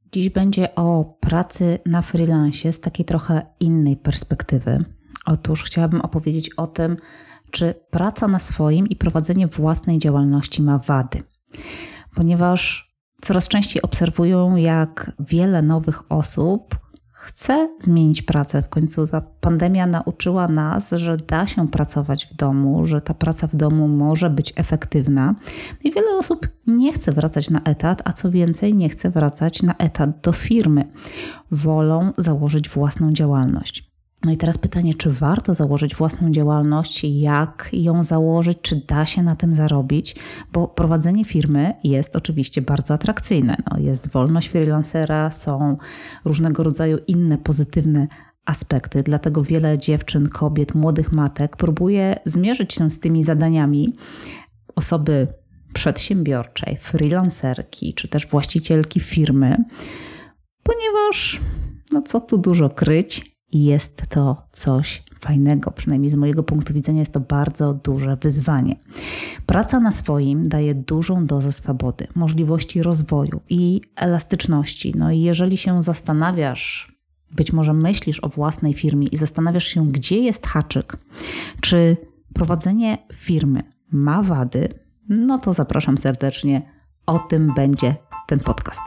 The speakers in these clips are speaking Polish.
Dziś będzie o pracy na freelancie z takiej trochę innej perspektywy. Otóż chciałabym opowiedzieć o tym, czy praca na swoim i prowadzenie własnej działalności ma wady. Ponieważ coraz częściej obserwuję, jak wiele nowych osób chce zmienić pracę. W końcu ta pandemia nauczyła nas, że da się pracować w domu, że ta praca w domu może być efektywna. I wiele osób nie chce wracać na etat, a co więcej, nie chce wracać na etat do firmy. Wolą założyć własną działalność. No i teraz pytanie, czy warto założyć własną działalność, jak ją założyć, czy da się na tym zarobić, bo prowadzenie firmy jest oczywiście bardzo atrakcyjne. Jest wolność freelancera, są różnego rodzaju inne pozytywne aspekty, dlatego wiele dziewczyn, kobiet, młodych matek próbuje zmierzyć się z tymi zadaniami osoby przedsiębiorczej, freelancerki, czy też właścicielki firmy, ponieważ, co tu dużo kryć, jest to coś fajnego, przynajmniej z mojego punktu widzenia jest to bardzo duże wyzwanie. Praca na swoim daje dużą dozę swobody, możliwości rozwoju i elastyczności. I jeżeli się zastanawiasz, być może myślisz o własnej firmie i zastanawiasz się, gdzie jest haczyk, czy prowadzenie firmy ma wady, to zapraszam serdecznie, o tym będzie ten podcast.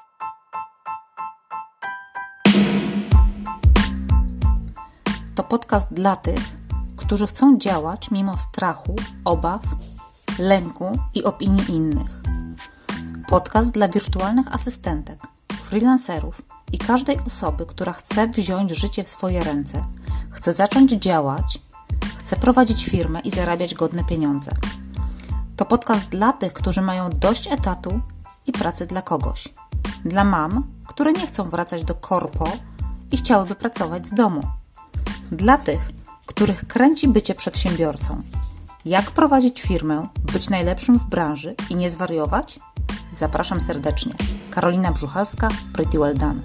To podcast dla tych, którzy chcą działać mimo strachu, obaw, lęku i opinii innych. Podcast dla wirtualnych asystentek, freelancerów i każdej osoby, która chce wziąć życie w swoje ręce, chce zacząć działać, chce prowadzić firmę i zarabiać godne pieniądze. To podcast dla tych, którzy mają dość etatu i pracy dla kogoś. Dla mam, które nie chcą wracać do korpo i chciałyby pracować z domu. Dla tych, których kręci bycie przedsiębiorcą. Jak prowadzić firmę, być najlepszym w branży i nie zwariować? Zapraszam serdecznie. Karolina Brzuchalska, Pretty Well Done.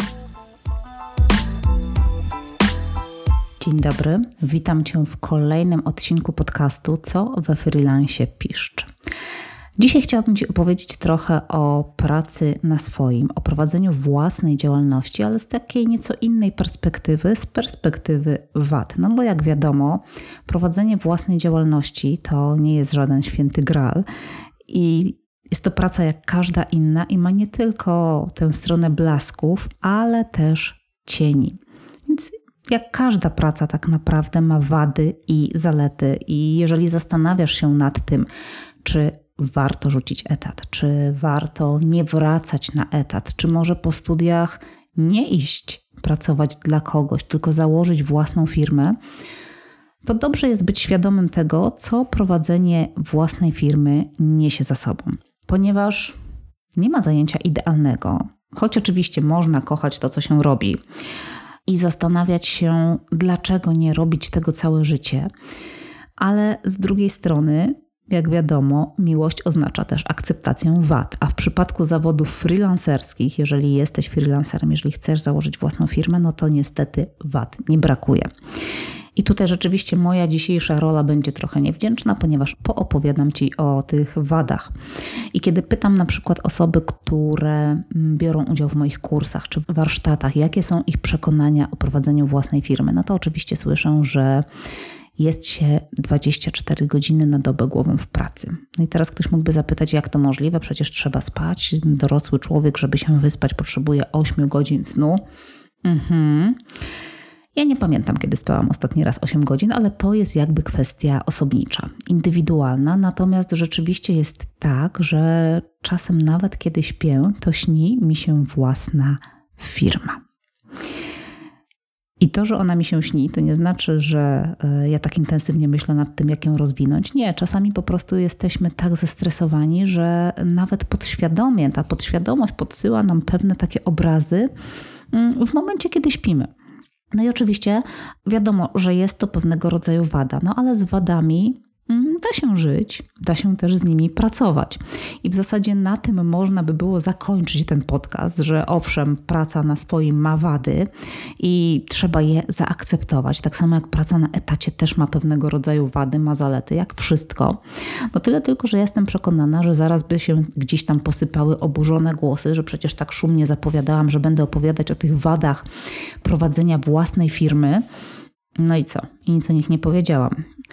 Dzień dobry, witam Cię w kolejnym odcinku podcastu Co we freelancie piszcz. Dzisiaj chciałabym Ci opowiedzieć trochę o pracy na swoim, o prowadzeniu własnej działalności, ale z takiej nieco innej perspektywy, z perspektywy wad. Bo jak wiadomo, prowadzenie własnej działalności to nie jest żaden święty graal i jest to praca jak każda inna i ma nie tylko tę stronę blasków, ale też cieni. Więc jak każda praca tak naprawdę ma wady i zalety i jeżeli zastanawiasz się nad tym, czy warto rzucić etat, czy warto nie wracać na etat, czy może po studiach nie iść pracować dla kogoś, tylko założyć własną firmę, to dobrze jest być świadomym tego, co prowadzenie własnej firmy niesie za sobą. Ponieważ nie ma zajęcia idealnego, choć oczywiście można kochać to, co się robi i zastanawiać się, dlaczego nie robić tego całe życie, ale z drugiej strony, jak wiadomo, miłość oznacza też akceptację wad, a w przypadku zawodów freelancerskich, jeżeli jesteś freelancerem, jeżeli chcesz założyć własną firmę, to niestety wad nie brakuje. I tutaj rzeczywiście moja dzisiejsza rola będzie trochę niewdzięczna, ponieważ poopowiadam Ci o tych wadach. I kiedy pytam na przykład osoby, które biorą udział w moich kursach czy warsztatach, jakie są ich przekonania o prowadzeniu własnej firmy, to oczywiście słyszę, że jest się 24 godziny na dobę głową w pracy. I teraz ktoś mógłby zapytać, jak to możliwe? Przecież trzeba spać. Dorosły człowiek, żeby się wyspać, potrzebuje 8 godzin snu. Ja nie pamiętam, kiedy spałam ostatni raz 8 godzin, ale to jest jakby kwestia osobnicza, indywidualna. Natomiast rzeczywiście jest tak, że czasem nawet kiedy śpię, to śni mi się własna firma. I to, że ona mi się śni, to nie znaczy, że ja tak intensywnie myślę nad tym, jak ją rozwinąć. Nie, czasami po prostu jesteśmy tak zestresowani, że nawet podświadomie, ta podświadomość podsyła nam pewne takie obrazy w momencie, kiedy śpimy. I oczywiście wiadomo, że jest to pewnego rodzaju wada, ale z wadami da się żyć, da się też z nimi pracować. I w zasadzie na tym można by było zakończyć ten podcast, że owszem, praca na swoim ma wady i trzeba je zaakceptować. Tak samo jak praca na etacie też ma pewnego rodzaju wady, ma zalety, jak wszystko. No tyle tylko, że jestem przekonana, że zaraz by się gdzieś tam posypały oburzone głosy, że przecież tak szumnie zapowiadałam, że będę opowiadać o tych wadach prowadzenia własnej firmy. No i co? I nic o nich nie powiedziałam.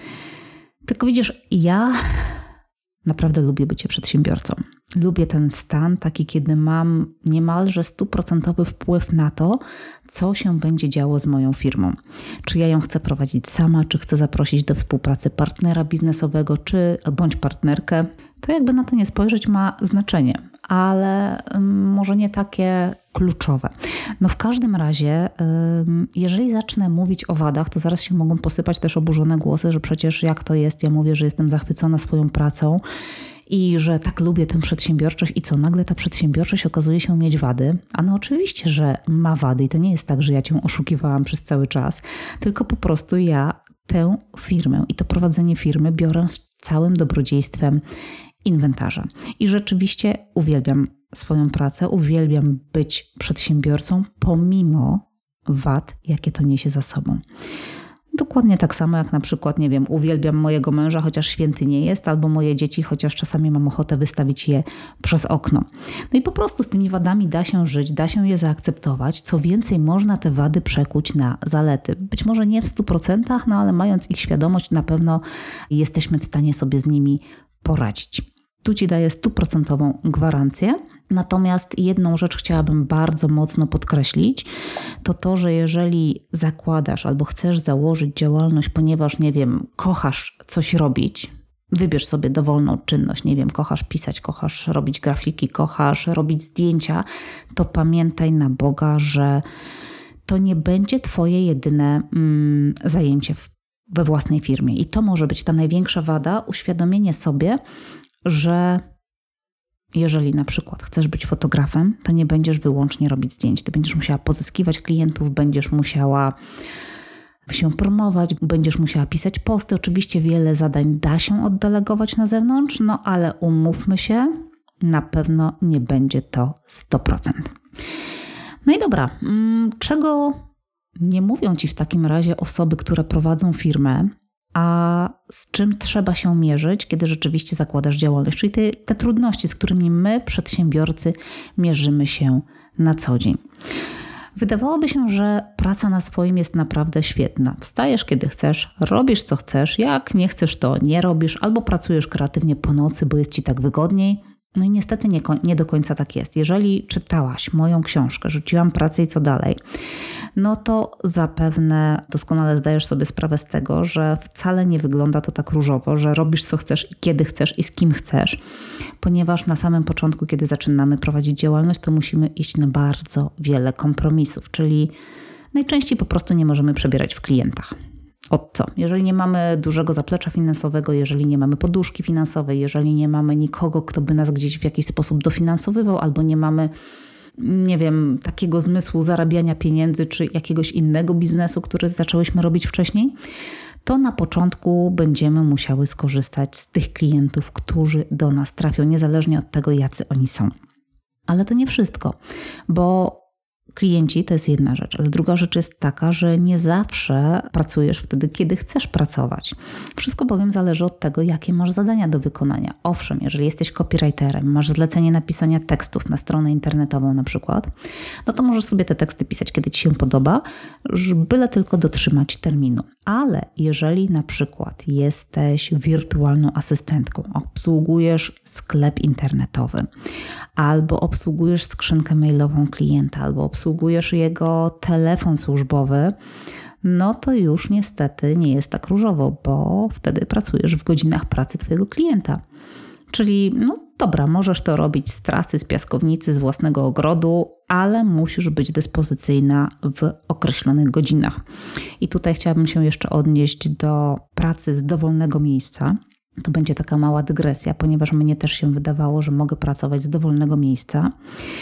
Tylko widzisz, ja naprawdę lubię bycie przedsiębiorcą. Lubię ten stan taki, kiedy mam niemalże 100% wpływ na to, co się będzie działo z moją firmą. Czy ja ją chcę prowadzić sama, czy chcę zaprosić do współpracy partnera biznesowego, bądź partnerkę. To jakby na to nie spojrzeć ma znaczenie, ale może nie takie kluczowe. No w każdym razie, jeżeli zacznę mówić o wadach, to zaraz się mogą posypać też oburzone głosy, że przecież jak to jest, ja mówię, że jestem zachwycona swoją pracą i że tak lubię tę przedsiębiorczość i co, nagle ta przedsiębiorczość okazuje się mieć wady? A no oczywiście, że ma wady i to nie jest tak, że ja cię oszukiwałam przez cały czas, tylko po prostu ja tę firmę i to prowadzenie firmy biorę z całym dobrodziejstwem inwentarza. I rzeczywiście uwielbiam swoją pracę, uwielbiam być przedsiębiorcą pomimo wad, jakie to niesie za sobą. Dokładnie tak samo jak na przykład, nie wiem, uwielbiam mojego męża, chociaż święty nie jest, albo moje dzieci, chociaż czasami mam ochotę wystawić je przez okno. No i po prostu z tymi wadami da się żyć, da się je zaakceptować. Co więcej, można te wady przekuć na zalety. Być może nie w 100%, no ale mając ich świadomość, na pewno jesteśmy w stanie sobie z nimi poradzić. Tu Ci daję 100% gwarancję. Natomiast jedną rzecz chciałabym bardzo mocno podkreślić, to, że jeżeli zakładasz albo chcesz założyć działalność, ponieważ, nie wiem, kochasz coś robić, wybierz sobie dowolną czynność, nie wiem, kochasz pisać, kochasz robić grafiki, kochasz robić zdjęcia, to pamiętaj na Boga, że to nie będzie Twoje jedyne zajęcie we własnej firmie. I to może być ta największa wada, uświadomienie sobie, że jeżeli na przykład chcesz być fotografem, to nie będziesz wyłącznie robić zdjęć. Ty będziesz musiała pozyskiwać klientów, będziesz musiała się promować, będziesz musiała pisać posty. Oczywiście wiele zadań da się oddelegować na zewnątrz, no ale umówmy się, na pewno nie będzie to 100%. No i dobra, czego nie mówią Ci w takim razie osoby, które prowadzą firmę, a z czym trzeba się mierzyć, kiedy rzeczywiście zakładasz działalność, czyli te trudności, z którymi my, przedsiębiorcy, mierzymy się na co dzień. Wydawałoby się, że praca na swoim jest naprawdę świetna. Wstajesz, kiedy chcesz, robisz co chcesz, jak nie chcesz, to nie robisz, albo pracujesz kreatywnie po nocy, bo jest Ci tak wygodniej. No i niestety nie do końca tak jest. Jeżeli czytałaś moją książkę, Rzuciłam pracę i co dalej, no to zapewne doskonale zdajesz sobie sprawę z tego, że wcale nie wygląda to tak różowo, że robisz co chcesz i kiedy chcesz i z kim chcesz, ponieważ na samym początku, kiedy zaczynamy prowadzić działalność, to musimy iść na bardzo wiele kompromisów, czyli najczęściej po prostu nie możemy przebierać w klientach. Od co? Jeżeli nie mamy dużego zaplecza finansowego, jeżeli nie mamy poduszki finansowej, jeżeli nie mamy nikogo, kto by nas gdzieś w jakiś sposób dofinansowywał, albo nie mamy, nie wiem, takiego zmysłu zarabiania pieniędzy, czy jakiegoś innego biznesu, który zaczęłyśmy robić wcześniej, to na początku będziemy musiały skorzystać z tych klientów, którzy do nas trafią, niezależnie od tego, jacy oni są. Ale to nie wszystko, bo klienci to jest jedna rzecz, ale druga rzecz jest taka, że nie zawsze pracujesz wtedy, kiedy chcesz pracować. Wszystko bowiem zależy od tego, jakie masz zadania do wykonania. Owszem, jeżeli jesteś copywriterem, masz zlecenie napisania tekstów na stronę internetową na przykład, no to możesz sobie te teksty pisać, kiedy Ci się podoba, byle tylko dotrzymać terminu. Ale jeżeli na przykład jesteś wirtualną asystentką, obsługujesz sklep internetowy, albo obsługujesz skrzynkę mailową klienta, albo obsługujesz jego telefon służbowy, no to już niestety nie jest tak różowo, bo wtedy pracujesz w godzinach pracy Twojego klienta. Czyli no dobra, możesz to robić z trasy, z piaskownicy, z własnego ogrodu, ale musisz być dyspozycyjna w określonych godzinach. I tutaj chciałabym się jeszcze odnieść do pracy z dowolnego miejsca. To będzie taka mała dygresja, ponieważ mnie też się wydawało, że mogę pracować z dowolnego miejsca,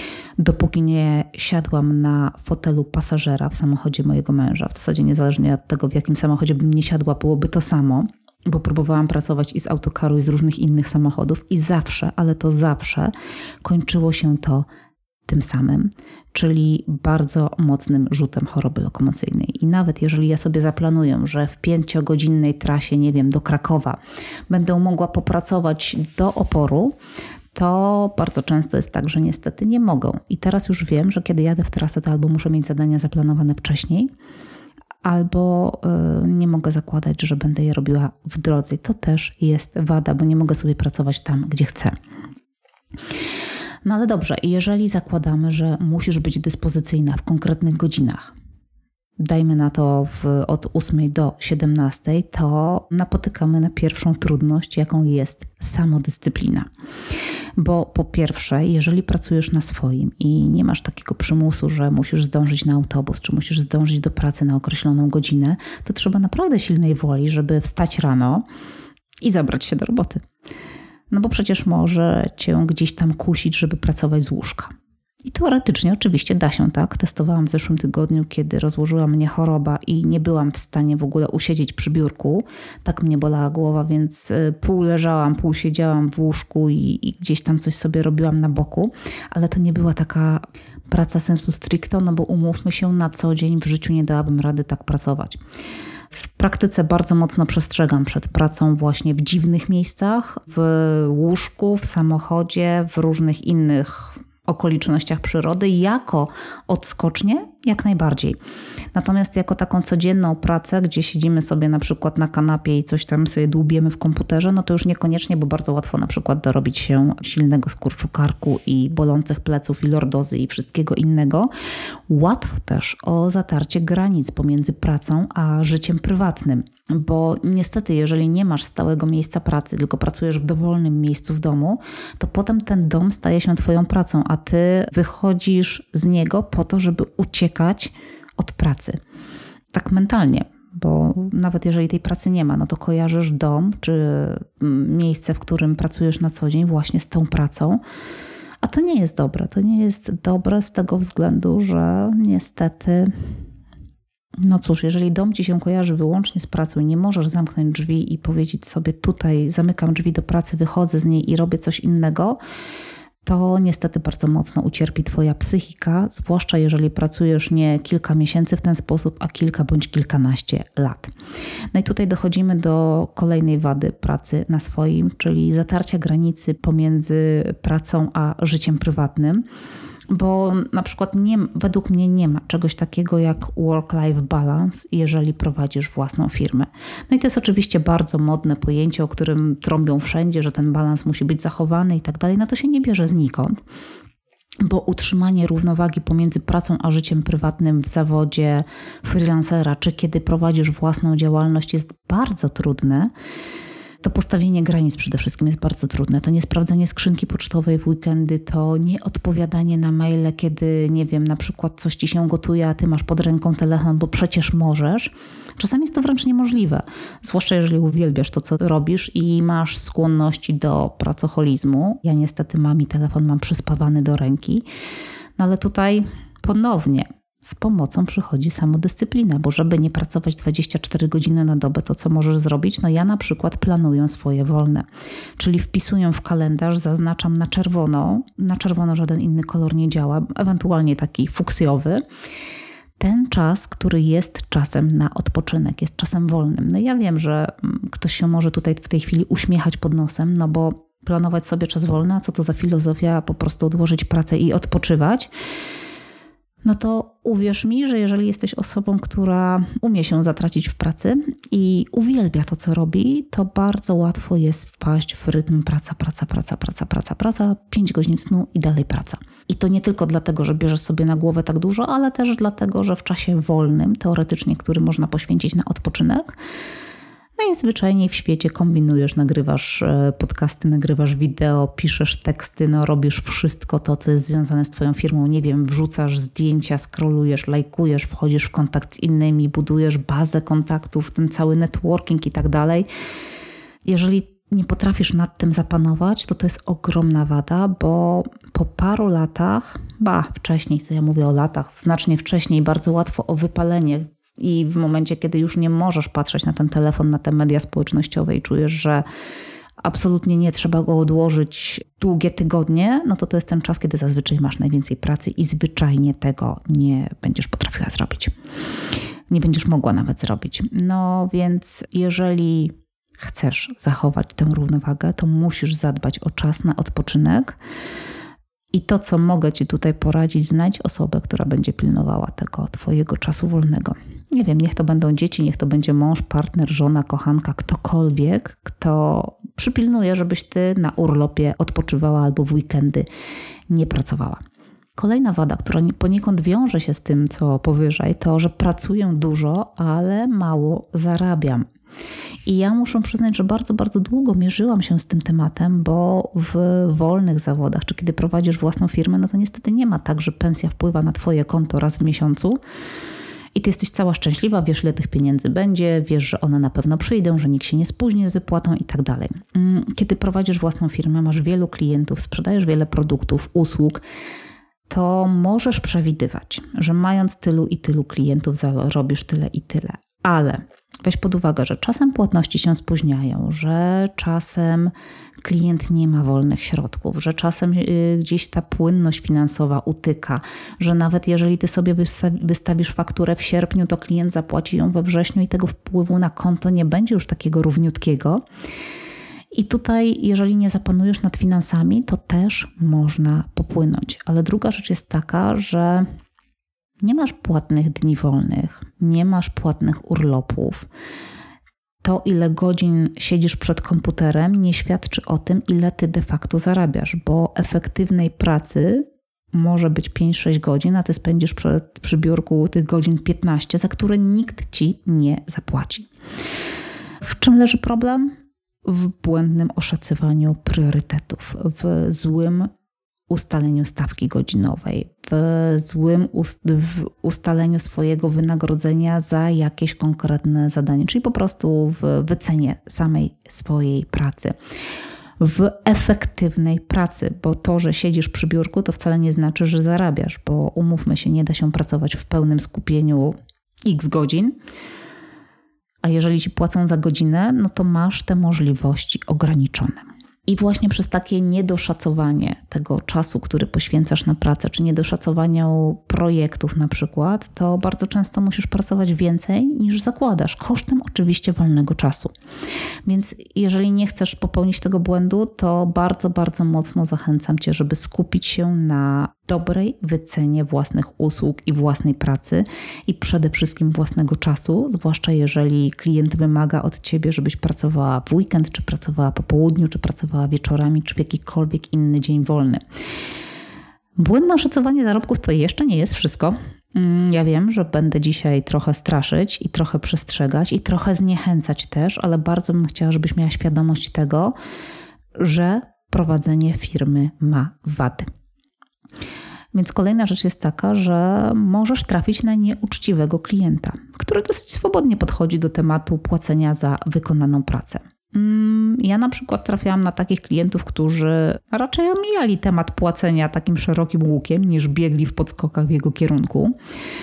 dopóki nie siadłam na fotelu pasażera w samochodzie mojego męża. W zasadzie niezależnie od tego, w jakim samochodzie bym nie siadła, byłoby to samo. bo próbowałam pracować i z autokaru, i z różnych innych samochodów i zawsze, ale to zawsze kończyło się to tym samym, czyli bardzo mocnym rzutem choroby lokomocyjnej. I nawet jeżeli ja sobie zaplanuję, że w 5-godzinnej trasie, nie wiem, do Krakowa będę mogła popracować do oporu, to bardzo często jest tak, że niestety nie mogę. I teraz już wiem, że kiedy jadę w trasę, to albo muszę mieć zadania zaplanowane wcześniej, albo nie mogę zakładać, że będę je robiła w drodze. To też jest wada, bo nie mogę sobie pracować tam, gdzie chcę. No ale dobrze, jeżeli zakładamy, że musisz być dyspozycyjna w konkretnych godzinach, dajmy na to od 8 do 17, to napotykamy na pierwszą trudność, jaką jest samodyscyplina. Bo po pierwsze, jeżeli pracujesz na swoim i nie masz takiego przymusu, że musisz zdążyć na autobus, czy musisz zdążyć do pracy na określoną godzinę, to trzeba naprawdę silnej woli, żeby wstać rano i zabrać się do roboty. No bo przecież może cię gdzieś tam kusić, żeby pracować z łóżka. I teoretycznie oczywiście da się, tak? Testowałam w zeszłym tygodniu, kiedy rozłożyła mnie choroba i nie byłam w stanie w ogóle usiedzieć przy biurku. Tak mnie bolała głowa, więc pół leżałam, pół siedziałam w łóżku i gdzieś tam coś sobie robiłam na boku. Ale to nie była taka praca sensu stricto, no bo umówmy się, na co dzień w życiu nie dałabym rady tak pracować. W praktyce bardzo mocno przestrzegam przed pracą właśnie w dziwnych miejscach, w łóżku, w samochodzie, w różnych innych okolicznościach przyrody, jako odskocznie jak najbardziej. Natomiast jako taką codzienną pracę, gdzie siedzimy sobie na przykład na kanapie i coś tam sobie dłubiemy w komputerze, no to już niekoniecznie, bo bardzo łatwo na przykład dorobić się silnego skurczu karku i bolących pleców i lordozy i wszystkiego innego. Łatwo też o zatarcie granic pomiędzy pracą a życiem prywatnym. Bo niestety, jeżeli nie masz stałego miejsca pracy, tylko pracujesz w dowolnym miejscu w domu, to potem ten dom staje się twoją pracą, a ty wychodzisz z niego po to, żeby uciekać od pracy. Tak mentalnie, bo nawet jeżeli tej pracy nie ma, no to kojarzysz dom czy miejsce, w którym pracujesz na co dzień właśnie z tą pracą. A to nie jest dobre. To nie jest dobre z tego względu, że niestety... No cóż, jeżeli dom ci się kojarzy wyłącznie z pracą i nie możesz zamknąć drzwi i powiedzieć sobie tutaj zamykam drzwi do pracy, wychodzę z niej i robię coś innego, to niestety bardzo mocno ucierpi twoja psychika, zwłaszcza jeżeli pracujesz nie kilka miesięcy w ten sposób, a kilka bądź kilkanaście lat. No i tutaj dochodzimy do kolejnej wady pracy na swoim, czyli zatarcia granicy pomiędzy pracą a życiem prywatnym. Bo na przykład według mnie nie ma czegoś takiego jak work-life balance, jeżeli prowadzisz własną firmę. No i to jest oczywiście bardzo modne pojęcie, o którym trąbią wszędzie, że ten balans musi być zachowany i tak dalej. No to się nie bierze znikąd, bo utrzymanie równowagi pomiędzy pracą a życiem prywatnym w zawodzie freelancera, czy kiedy prowadzisz własną działalność jest bardzo trudne. To postawienie granic przede wszystkim jest bardzo trudne. To nie sprawdzanie skrzynki pocztowej w weekendy, to nie odpowiadanie na maile, kiedy, nie wiem, na przykład coś ci się gotuje, a ty masz pod ręką telefon, bo przecież możesz. Czasami jest to wręcz niemożliwe, zwłaszcza jeżeli uwielbiasz to, co robisz i masz skłonności do pracoholizmu. Ja niestety mam i telefon mam przyspawany do ręki, no ale tutaj ponownie z pomocą przychodzi samodyscyplina, bo żeby nie pracować 24 godziny na dobę, to co możesz zrobić? No ja na przykład planuję swoje wolne, czyli wpisuję w kalendarz, zaznaczam na czerwono żaden inny kolor nie działa, ewentualnie taki fuksjowy. Ten czas, który jest czasem na odpoczynek, jest czasem wolnym. No ja wiem, że ktoś się może tutaj w tej chwili uśmiechać pod nosem, no bo planować sobie czas wolny, a co to za filozofia, po prostu odłożyć pracę i odpoczywać. No to uwierz mi, że jeżeli jesteś osobą, która umie się zatracić w pracy i uwielbia to, co robi, to bardzo łatwo jest wpaść w rytm praca, 5 godzin snu i dalej praca. I to nie tylko dlatego, że bierzesz sobie na głowę tak dużo, ale też dlatego, że w czasie wolnym, teoretycznie, który można poświęcić na odpoczynek, najzwyczajniej w świecie kombinujesz, nagrywasz podcasty, nagrywasz wideo, piszesz teksty, no robisz wszystko to, co jest związane z twoją firmą. Nie wiem, wrzucasz zdjęcia, scrollujesz, lajkujesz, wchodzisz w kontakt z innymi, budujesz bazę kontaktów, ten cały networking i tak dalej. Jeżeli nie potrafisz nad tym zapanować, to jest ogromna wada, bo po paru latach, wcześniej, co ja mówię o latach, znacznie wcześniej, bardzo łatwo o wypalenie i w momencie, kiedy już nie możesz patrzeć na ten telefon, na te media społecznościowe i czujesz, że absolutnie nie trzeba go odłożyć długie tygodnie, no to jest ten czas, kiedy zazwyczaj masz najwięcej pracy i zwyczajnie tego nie będziesz potrafiła zrobić. Nie będziesz mogła nawet zrobić. No więc jeżeli chcesz zachować tę równowagę, to musisz zadbać o czas na odpoczynek. I to, co mogę Ci tutaj poradzić, znajdź osobę, która będzie pilnowała tego Twojego czasu wolnego. Nie wiem, niech to będą dzieci, niech to będzie mąż, partner, żona, kochanka, ktokolwiek, kto przypilnuje, żebyś Ty na urlopie odpoczywała albo w weekendy nie pracowała. Kolejna wada, która poniekąd wiąże się z tym, co powyżej, to, że pracuję dużo, ale mało zarabiam. I ja muszę przyznać, że bardzo, bardzo długo mierzyłam się z tym tematem, bo w wolnych zawodach, czy kiedy prowadzisz własną firmę, no to niestety nie ma tak, że pensja wpływa na Twoje konto raz w miesiącu i Ty jesteś cała szczęśliwa, wiesz, ile tych pieniędzy będzie, wiesz, że one na pewno przyjdą, że nikt się nie spóźni z wypłatą i tak dalej. Kiedy prowadzisz własną firmę, masz wielu klientów, sprzedajesz wiele produktów, usług, to możesz przewidywać, że mając tylu i tylu klientów zarobisz tyle i tyle, ale weź pod uwagę, że czasem płatności się spóźniają, że czasem klient nie ma wolnych środków, że czasem gdzieś ta płynność finansowa utyka, że nawet jeżeli Ty sobie wystawisz fakturę w sierpniu, to klient zapłaci ją we wrześniu i tego wpływu na konto nie będzie już takiego równiutkiego. I tutaj, jeżeli nie zapanujesz nad finansami, to też można popłynąć. Ale druga rzecz jest taka, że nie masz płatnych dni wolnych, nie masz płatnych urlopów. To, ile godzin siedzisz przed komputerem, nie świadczy o tym, ile Ty de facto zarabiasz, bo efektywnej pracy może być 5-6 godzin, a Ty spędzisz przy biurku tych godzin 15, za które nikt Ci nie zapłaci. W czym leży problem? W błędnym oszacowaniu priorytetów, w złym ustaleniu stawki godzinowej, w złym ustaleniu swojego wynagrodzenia za jakieś konkretne zadanie, czyli po prostu w wycenie samej swojej pracy. W efektywnej pracy, bo to, że siedzisz przy biurku, to wcale nie znaczy, że zarabiasz, bo umówmy się, nie da się pracować w pełnym skupieniu x godzin, a jeżeli Ci płacą za godzinę, no to masz te możliwości ograniczone. I właśnie przez takie niedoszacowanie tego czasu, który poświęcasz na pracę, czy niedoszacowanie projektów na przykład, to bardzo często musisz pracować więcej niż zakładasz, kosztem oczywiście wolnego czasu. Więc jeżeli nie chcesz popełnić tego błędu, to bardzo, bardzo mocno zachęcam Cię, żeby skupić się na dobrej wycenie własnych usług i własnej pracy i przede wszystkim własnego czasu, zwłaszcza jeżeli klient wymaga od Ciebie, żebyś pracowała w weekend, czy pracowała po południu, czy pracowała wieczorami, czy w jakikolwiek inny dzień wolny. Błędne oszacowanie zarobków to jeszcze nie jest wszystko. Ja wiem, że będę dzisiaj trochę straszyć i trochę przestrzegać i trochę zniechęcać też, ale bardzo bym chciała, żebyś miała świadomość tego, że prowadzenie firmy ma wady. Więc kolejna rzecz jest taka, że możesz trafić na nieuczciwego klienta, który dosyć swobodnie podchodzi do tematu płacenia za wykonaną pracę. Ja na przykład trafiałam na takich klientów, którzy raczej omijali temat płacenia takim szerokim łukiem, niż biegli w podskokach w jego kierunku.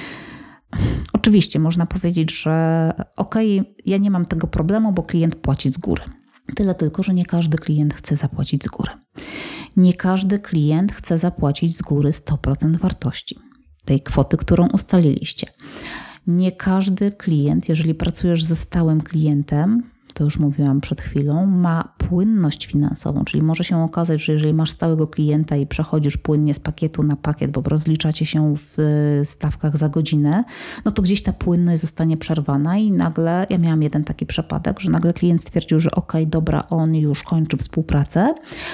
Oczywiście można powiedzieć, że ja nie mam tego problemu, bo klient płaci z góry. Tyle tylko, że nie każdy klient chce zapłacić z góry. Nie każdy klient chce zapłacić z góry 100% wartości tej kwoty, którą ustaliliście. Nie każdy klient, jeżeli pracujesz ze stałym klientem, to już mówiłam przed chwilą, ma płynność finansową, czyli może się okazać, że jeżeli masz stałego klienta i przechodzisz płynnie z pakietu na pakiet, bo rozliczacie się w stawkach za godzinę, no to gdzieś ta płynność zostanie przerwana i nagle, ja miałam jeden taki przypadek, że nagle klient stwierdził, że dobra, on już kończy współpracę,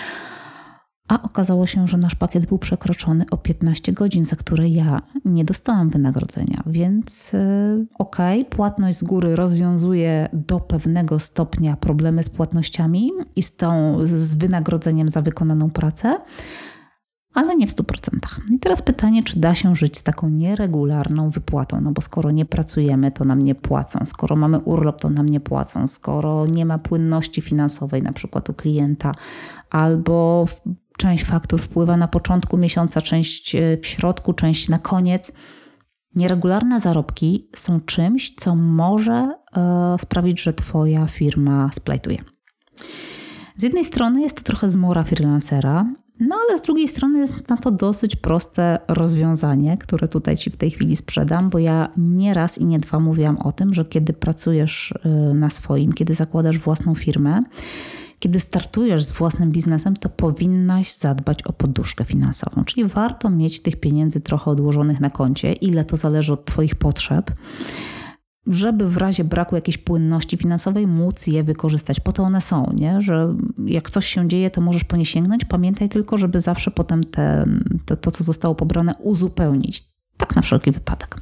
a okazało się, że nasz pakiet był przekroczony o 15 godzin, za które ja nie dostałam wynagrodzenia. Więc płatność z góry rozwiązuje do pewnego stopnia problemy z płatnościami i z wynagrodzeniem za wykonaną pracę, ale nie w 100%. I teraz pytanie, czy da się żyć z taką nieregularną wypłatą? No bo skoro nie pracujemy, to nam nie płacą. Skoro mamy urlop, to nam nie płacą. Skoro nie ma płynności finansowej, na przykład u klienta, albo część faktur wpływa na początku miesiąca, część w środku, część na koniec, Nieregularne zarobki są czymś, co może sprawić, że Twoja firma splajtuje. Z jednej strony jest to trochę zmora freelancera, no ale z drugiej strony jest na to dosyć proste rozwiązanie, które tutaj Ci w tej chwili sprzedam, bo ja nie raz i nie dwa mówiłam o tym, że kiedy pracujesz na swoim, kiedy zakładasz własną firmę, kiedy startujesz z własnym biznesem, to powinnaś zadbać o poduszkę finansową. Czyli warto mieć tych pieniędzy trochę odłożonych na koncie, ile to zależy od Twoich potrzeb, żeby w razie braku jakiejś płynności finansowej móc je wykorzystać. Po to one są, nie? Że jak coś się dzieje, to możesz po nie sięgnąć. Pamiętaj tylko, żeby zawsze potem to, co zostało pobrane, uzupełnić. Tak na wszelki wypadek.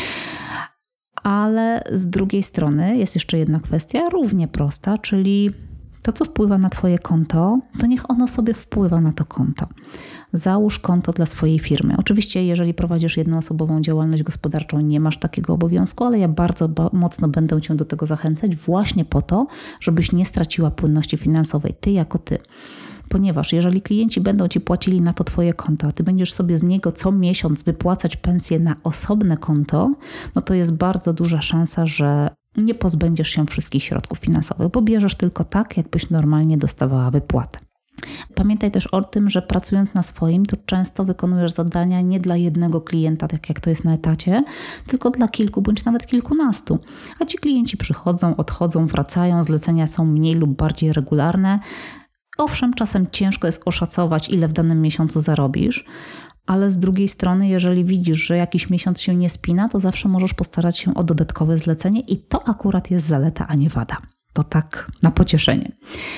Ale z drugiej strony jest jeszcze jedna kwestia, równie prosta, czyli to, co wpływa na Twoje konto, to niech ono sobie wpływa na to konto. Załóż konto dla swojej firmy. Oczywiście, jeżeli prowadzisz jednoosobową działalność gospodarczą, nie masz takiego obowiązku, ale ja bardzo mocno będę Cię do tego zachęcać właśnie po to, żebyś nie straciła płynności finansowej, Ty jako Ty. Ponieważ jeżeli klienci będą Ci płacili na to Twoje konto, a Ty będziesz sobie z niego co miesiąc wypłacać pensję na osobne konto, no to jest bardzo duża szansa, że nie pozbędziesz się wszystkich środków finansowych, bo bierzesz tylko tak, jakbyś normalnie dostawała wypłatę. Pamiętaj też o tym, że pracując na swoim, to często wykonujesz zadania nie dla jednego klienta, tak jak to jest na etacie, tylko dla kilku bądź nawet kilkunastu. A ci klienci przychodzą, odchodzą, wracają, zlecenia są mniej lub bardziej regularne. Owszem, czasem ciężko jest oszacować, ile w danym miesiącu zarobisz, ale z drugiej strony, jeżeli widzisz, że jakiś miesiąc się nie spina, to zawsze możesz postarać się o dodatkowe zlecenie i to akurat jest zaleta, a nie wada. To tak na pocieszenie.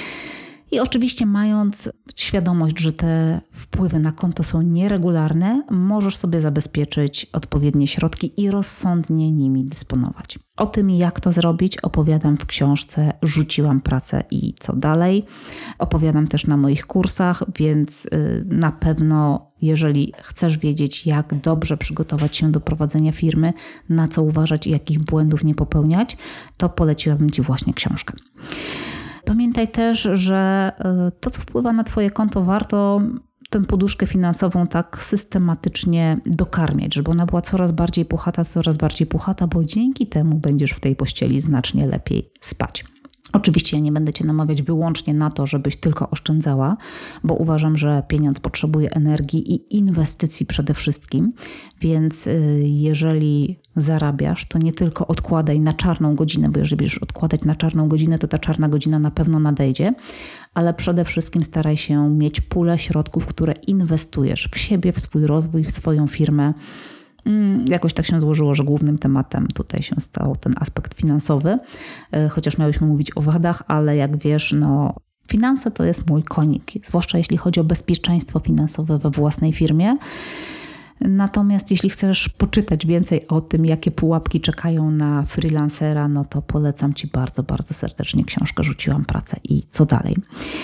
I oczywiście mając świadomość, że te wpływy na konto są nieregularne, możesz sobie zabezpieczyć odpowiednie środki i rozsądnie nimi dysponować. O tym, jak to zrobić, opowiadam w książce Rzuciłam pracę i co dalej. Opowiadam też na moich kursach, więc na pewno jeżeli chcesz wiedzieć, jak dobrze przygotować się do prowadzenia firmy, na co uważać i jakich błędów nie popełniać, to poleciłabym Ci właśnie książkę. Pamiętaj też, że to, co wpływa na Twoje konto, warto tę poduszkę finansową tak systematycznie dokarmiać, żeby ona była coraz bardziej puchata, bo dzięki temu będziesz w tej pościeli znacznie lepiej spać. Oczywiście ja nie będę Cię namawiać wyłącznie na to, żebyś tylko oszczędzała, bo uważam, że pieniądz potrzebuje energii i inwestycji przede wszystkim, więc jeżeli zarabiasz, to nie tylko odkładaj na czarną godzinę, bo jeżeli będziesz odkładać na czarną godzinę, to ta czarna godzina na pewno nadejdzie, ale przede wszystkim staraj się mieć pulę środków, które inwestujesz w siebie, w swój rozwój, w swoją firmę. Jakoś tak się złożyło, że głównym tematem tutaj się stał ten aspekt finansowy, chociaż miałyśmy mówić o wadach, ale jak wiesz, finanse to jest mój konik, zwłaszcza jeśli chodzi o bezpieczeństwo finansowe we własnej firmie. Natomiast jeśli chcesz poczytać więcej o tym, jakie pułapki czekają na freelancera, no to polecam Ci bardzo, bardzo serdecznie książkę Rzuciłam pracę i co dalej.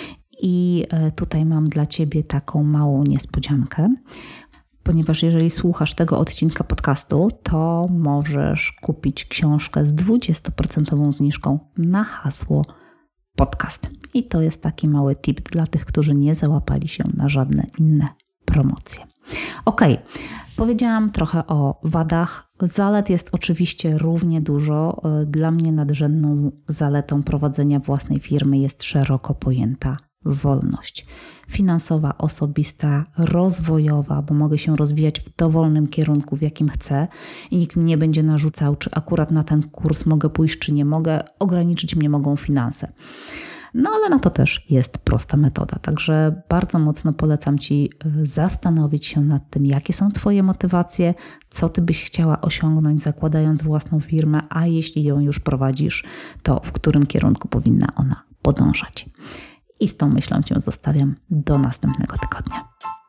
I tutaj mam dla Ciebie taką małą niespodziankę. Ponieważ jeżeli słuchasz tego odcinka podcastu, to możesz kupić książkę z 20% zniżką na hasło podcast. I to jest taki mały tip dla tych, którzy nie załapali się na żadne inne promocje. Okej, powiedziałam trochę o wadach. Zalet jest oczywiście równie dużo. Dla mnie nadrzędną zaletą prowadzenia własnej firmy jest szeroko pojęta wolność finansowa, osobista, rozwojowa, bo mogę się rozwijać w dowolnym kierunku, w jakim chcę i nikt mi nie będzie narzucał, czy akurat na ten kurs mogę pójść, czy nie mogę, ograniczyć mnie mogą finanse. No ale na to też jest prosta metoda, także bardzo mocno polecam Ci zastanowić się nad tym, jakie są Twoje motywacje, co Ty byś chciała osiągnąć zakładając własną firmę, a jeśli ją już prowadzisz, to w którym kierunku powinna ona podążać. I z tą myślą Cię zostawiam do następnego tygodnia.